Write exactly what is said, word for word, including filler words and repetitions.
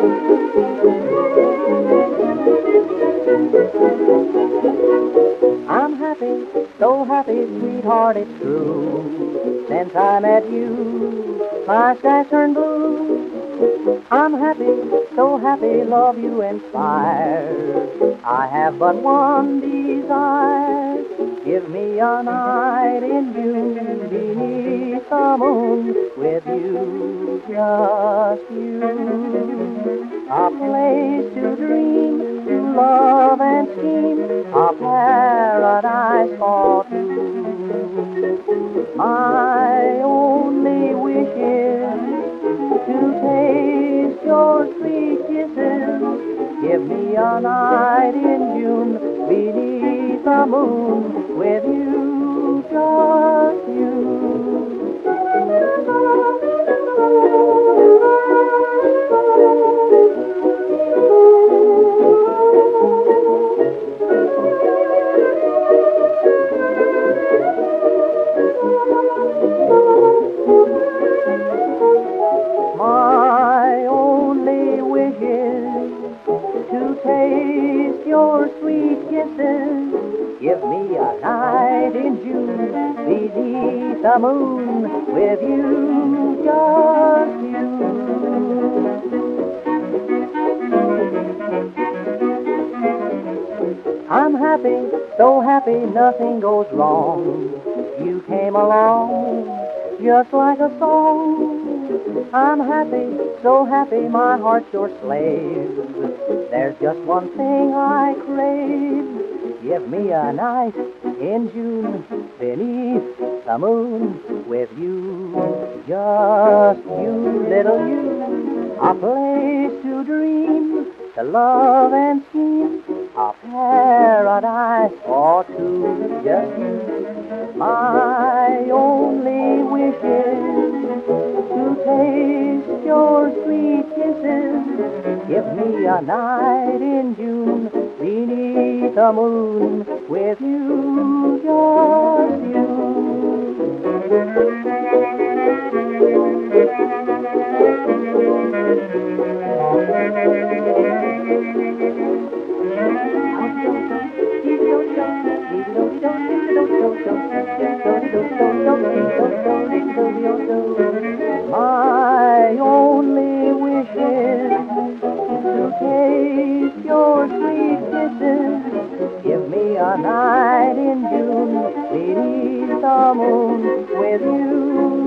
I'm happy, so happy, sweetheart, it's true. Since I met you, my skies turned blue. I'm happy, so happy, love you inspire. I have but one desire. Give me a night in June beneath the moon with you, just you. A place to dream, to love and scheme, a paradise for two. My only wish is to taste your sweet kisses. Give me a night in June beneath the moon with you, just you. My only wish is to taste your sweet kisses. Give me a night in June beneath the moon with you, just you. I'm happy, so happy, nothing goes wrong. You came along just like a song. I'm happy, so happy, my heart's your slave. There's just one thing I crave. Give me a night in June beneath the moon with you, just you, little you. A place to dream, to love and scheme, a paradise for two, just you. My only wish is to taste your sweet kisses. Give me a night in June beneath the moon with you, just My only wish is to taste your sweet kisses. Give me a night in June beneath the moon with you.